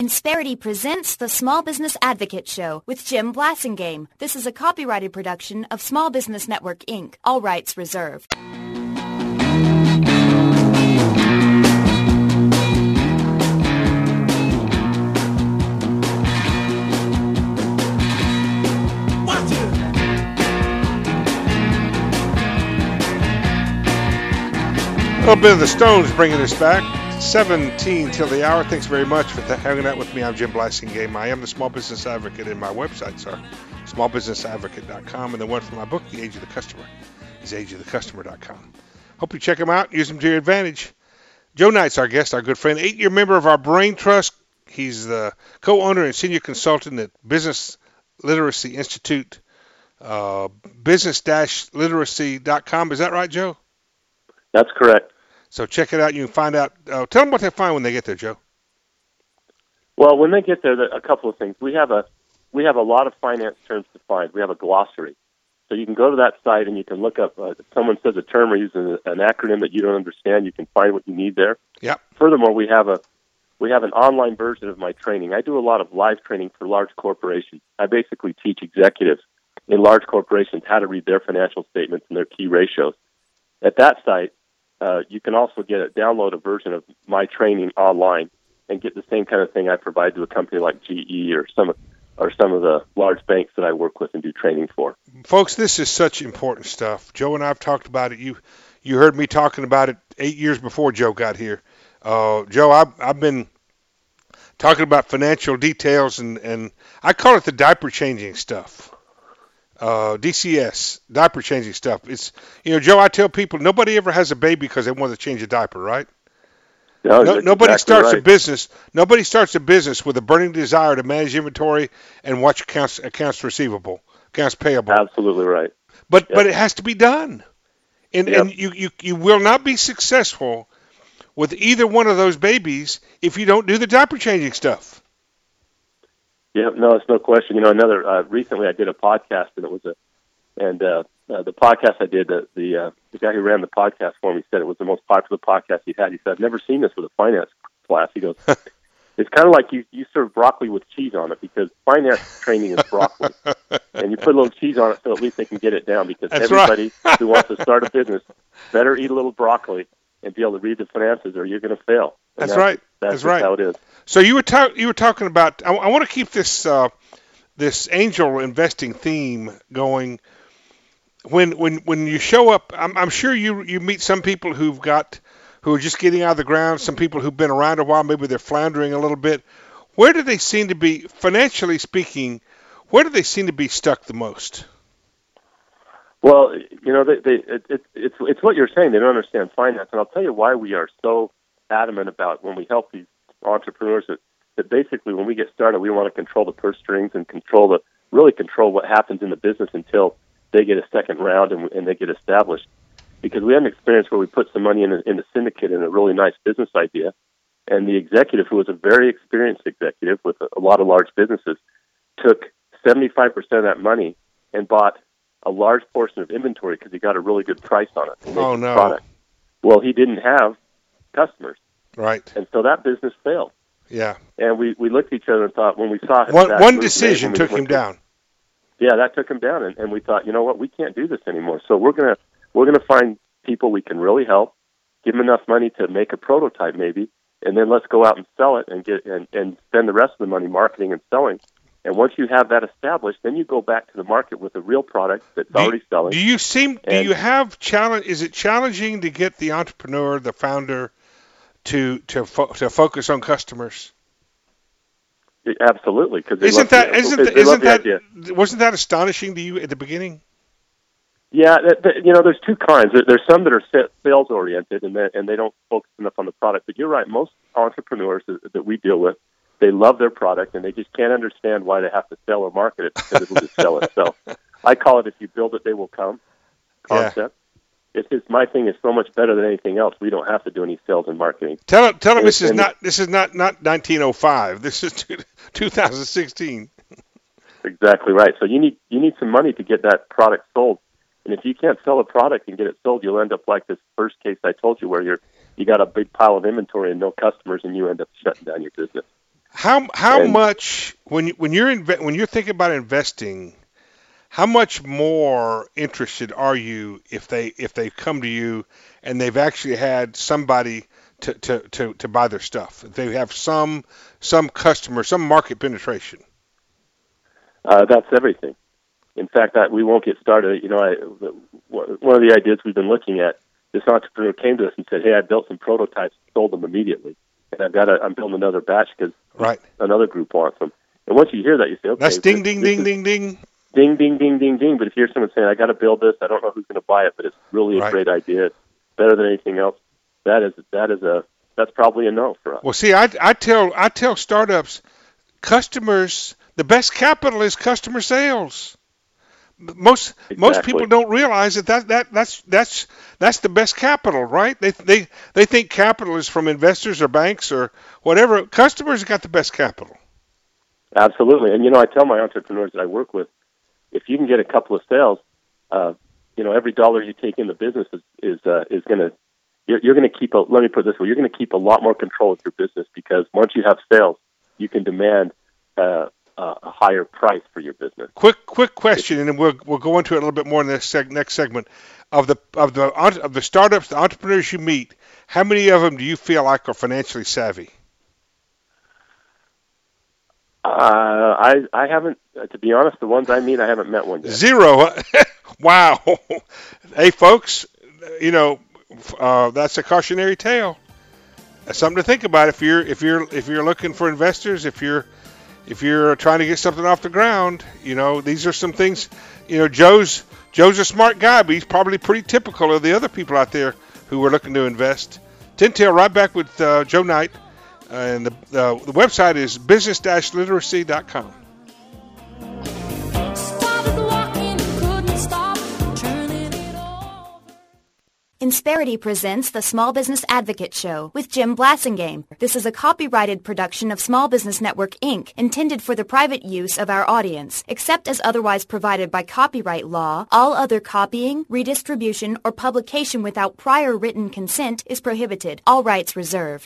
Insperity presents the Small Business Advocate Show with Jim Blasingame. This is a copyrighted production of Small Business Network, Inc. All rights reserved. A little bit of the Stones bringing us back. 17 till the hour. Thanks very much for hanging out with me. I'm Jim Blasingame. I am the Small Business Advocate, and my websites are smallbusinessadvocate.com, and the one for my book, The Age of the Customer, is ageofthecustomer.com. Hope you check them out. Use them to your advantage. Joe Knight's our guest, our good friend, 8-year member of our Brain Trust. He's the co-owner and senior consultant at Business Literacy Institute, business-literacy.com. Is that right, Joe? That's correct. So check it out. You can find out. Tell them what they find when they get there, Joe. Well, when they get there, a couple of things. We have a lot of finance terms defined. We have a glossary. So you can go to that site and you can look up. If someone says a term or uses an acronym that you don't understand, you can find what you need there. Yep. Furthermore, we have an online version of my training. I do a lot of live training for large corporations. I basically teach executives in large corporations how to read their financial statements and their key ratios. At that site, you can also download a version of my training online and get the same kind of thing I provide to a company like GE or some of the large banks that I work with and do training for. Folks, this is such important stuff. Joe and I have talked about it. You heard me talking about it 8 years before Joe got here. Joe, I've been talking about financial details, and I call it the diaper changing stuff. DCS, diaper changing stuff. It's, Joe, I tell people nobody ever has a baby because they want to change a diaper, right? No, nobody exactly starts right. a business. Nobody starts a business with a burning desire to manage inventory and watch accounts receivable, accounts payable. Absolutely right. But it has to be done, and Yep. and you will not be successful with either one of those babies if you don't do the diaper changing stuff. Yeah, no, it's no question. Recently I did a podcast, and the podcast I did, the guy who ran the podcast for me said it was the most popular podcast he had. He said, "I've never seen this with a finance class." He goes, "It's kind of like you serve broccoli with cheese on it, because finance training is broccoli, and you put a little cheese on it so at least they can get it down, because That's everybody who wants to start a business better eat a little broccoli and be able to read the finances, or you're going to fail." And That's right. That's right. How it is. So you were talking about. I want to keep this angel investing theme going. When you show up, I'm sure you meet some people who are just getting out of the ground. Some people who've been around a while, maybe they're floundering a little bit. Where do they seem to be, financially speaking? Where do they seem to be stuck the most? Well, it's what you're saying. They don't understand finance, and I'll tell you why we are so adamant about when we help these entrepreneurs that basically when we get started, we want to control the purse strings and really control what happens in the business until they get a second round and they get established. Because we had an experience where we put some money in a syndicate in a really nice business idea, and the executive, who was a very experienced executive with a lot of large businesses, took 75% of that money and bought a large portion of inventory because he got a really good price on it. Oh, no. Product. Well, he didn't have customers. Right. And so that business failed. Yeah. And we looked at each other and thought, when we saw one decision took him down. Yeah, that took him down, and we thought, you know what, we can't do this anymore. So we're gonna find people we can really help, give them enough money to make a prototype maybe, and then let's go out and sell it and spend the rest of the money marketing and selling. And once you have that established, then you go back to the market with a real product that's already selling. Do you have challenge? Is it challenging to get the entrepreneur, the founder, to focus on customers? Absolutely, because wasn't that astonishing to you at the beginning? Yeah, there's two kinds. There's some that are sales oriented and they don't focus enough on the product. But you're right, most entrepreneurs that we deal with, they love their product and they just can't understand why they have to sell or market it, because it'll just sell itself. I call it, if you build it, they will come concept. Yeah. My thing is so much better than anything else. We don't have to do any sales and marketing. Tell them this is not 1905. This is 2016. Exactly right. So you need some money to get that product sold. And if you can't sell a product and get it sold, you'll end up like this first case I told you, where you got a big pile of inventory and no customers, and you end up shutting down your business. How much when you're thinking about investing, how much more interested are you if they come to you and they've actually had somebody to buy their stuff? They have some customer, some market penetration. That's everything. In fact, we won't get started. One of the ideas we've been looking at, this entrepreneur came to us and said, "Hey, I built some prototypes, sold them immediately, and I'm building another batch because another group wants them." And once you hear that, you say, "Okay, that's ding, ding, ding, ding, ding, ding, ding, ding, ding, ding." But if you hear someone saying, "I got to build this, I don't know who's going to buy it, but it's really a great idea, it's better than anything else," that's probably a no for us. Well, see, I tell startups, customers, the best capital is customer sales. Most people don't realize that's the best capital, right? They think capital is from investors or banks or whatever. Customers got the best capital. Absolutely, and I tell my entrepreneurs that I work with, if you can get a couple of sales, every dollar you take in the business is going to you're going to keep let me put it this way, you're going to keep a lot more control of your business, because once you have sales, you can demand a higher price for your business. Quick question, and then we'll go into it a little bit more in this next segment. Of the startups, the entrepreneurs you meet, how many of them do you feel like are financially savvy? I haven't, to be honest, the ones I meet, I haven't met one yet. Zero. Wow. Hey, folks, that's a cautionary tale. That's something to think about if you're looking for investors. If you're trying to get something off the ground, these are some things. Joe's a smart guy, but he's probably pretty typical of the other people out there who are looking to invest. Tin Tail, right back with Joe Knight, and the website is business-literacy.com. Insperity presents the Small Business Advocate Show with Jim Blasingame. This is a copyrighted production of Small Business Network, Inc., intended for the private use of our audience. Except as otherwise provided by copyright law, all other copying, redistribution, or publication without prior written consent is prohibited. All rights reserved.